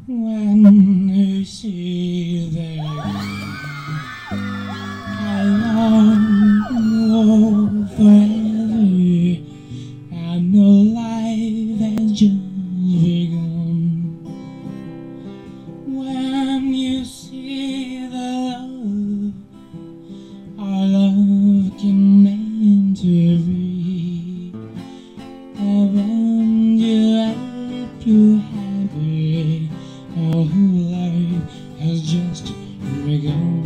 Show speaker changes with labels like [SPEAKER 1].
[SPEAKER 1] When you see that I long forever, I know life has just begun. When you see the love our love can mean to be, heaven you hope you happy. Our whole life has just begun.